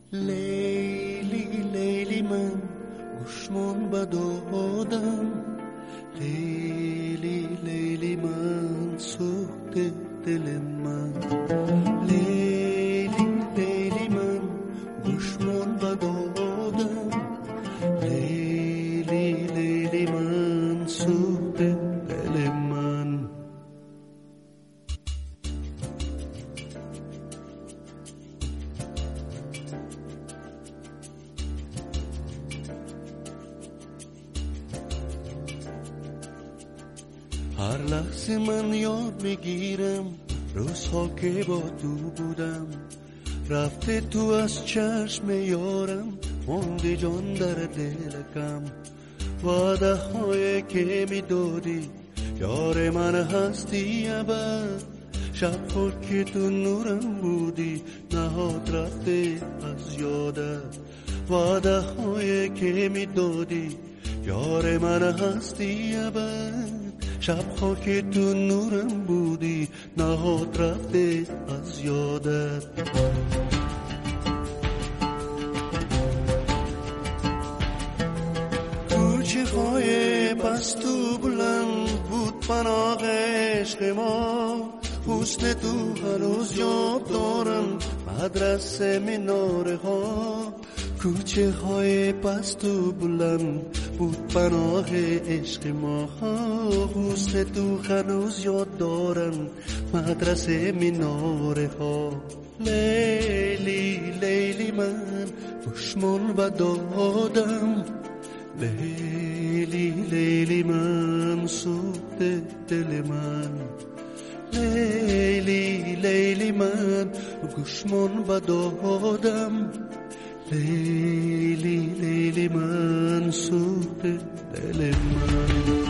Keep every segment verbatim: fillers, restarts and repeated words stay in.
لیلی لیلی من گوشمون بدادم، لیلی لیلی من سوخت دل من، لیلی لیلی من گوشمون بدادم، لیلی لیلی من سوخت دل من. هر لحظه من یاد میگیرم روزها که با تو بودم، رفته تو از چشم یارم، مونده جان در دلکم. وعده های که میدادی یار من هستی ابد، شب ها که تو نورم بودی نهاد رفته از یادت. وعده های که میدادی یار من هستی ابد، شبها که تو نورم بودی نهاد رفته از یادت. تو چشمای پست و بلند بود پناه عشق ما، حسن تو هنوز یاد دارم مدرسه مناره ها. کوچه های پست و بلند بود پناه عشق ما، حسن تو هنوز یاد دارم مدرسه مناره ها. لیلی لیلی من گوشمون بدادم، لیلی لیلی من سوخت دل من، لیلی لیلی من گوشمون بدادم، لیلی لیلی من سوخت دل من.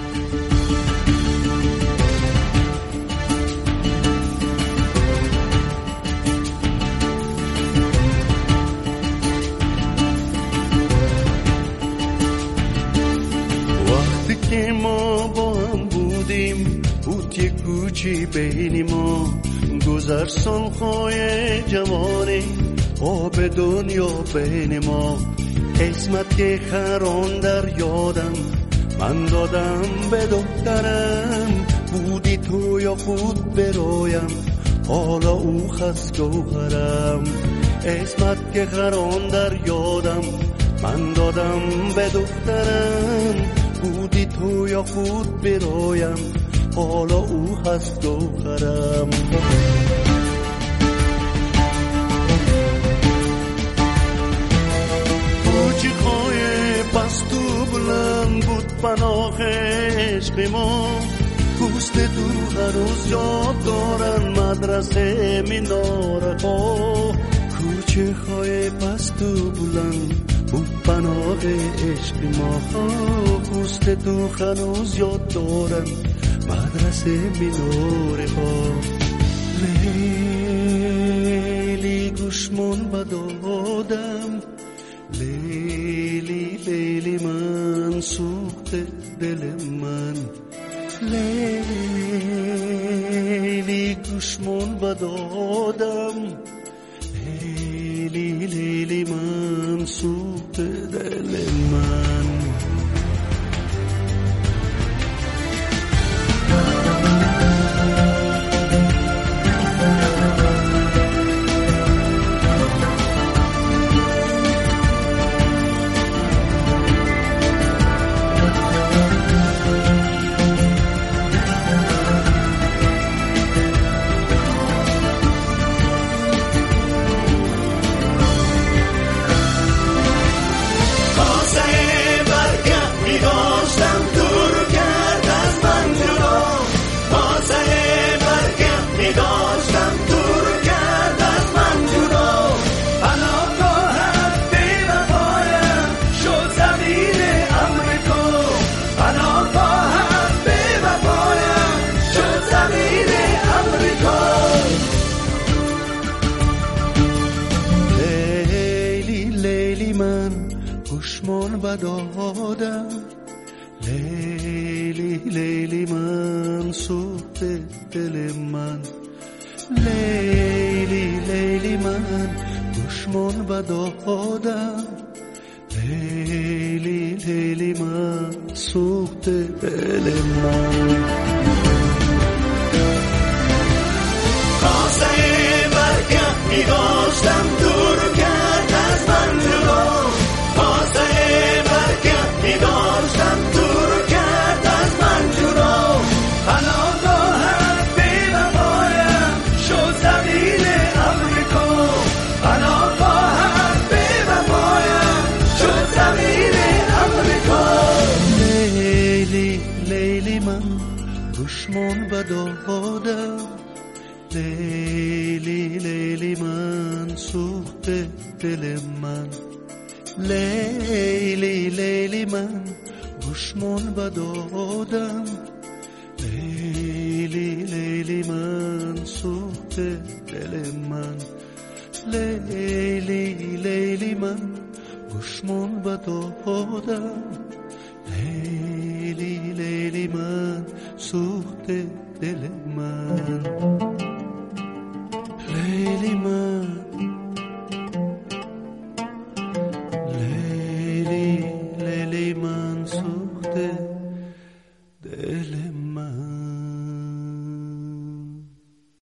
وقتی که ما با هم بودیم بود یک کوچی بین ما، گذر سالهای جوانی آب دنیا بین ما. اسمت که خران در یادم من دادم به دخترم، بودی تو یا خود برایم حالا او خست گوهرم. اسمت که خران در یادم من دادم به دخترم، بودی تو یا خود برایم حالا او هست گوهرم. کوچه‌های پست و بلند بود پناه عشق ما، حسن تو هنوز یاد دارن مدرسه مناره ها. کوچه‌های پست و بلند بود پناه عشق ما، حسن تو هنوز یاد دارن مدرسه مناره ها. لیلی گوشمون بدادم، لیلی لیلی من سوخت دل من، لیلی گوشمون بدادم، لیلی لیلی من سوخت دل من. بدادم، لیلی لیلی من سوخت دل من، لیلی لیلی من گوش چشمان بدادم لیلی لیلی من سوخت دل من کاسه برگه می داشتم دور کرد از من جلو کاسه برگه می داشتم دور کرد از من جلو پناهگاه بی وفایم شد زمین امریکا پناهگاه بی وفایم شد زمین امریکا لیلی لیلی من دشمن بدادم لیلی لیلی من سوخت دل من لیلی لیلی من دشمن بدادم لیلی لیلی من سوخت دل من لیلی لیلی من دشمن بدادم لیلی لیلی من سوخت دل من لیلی من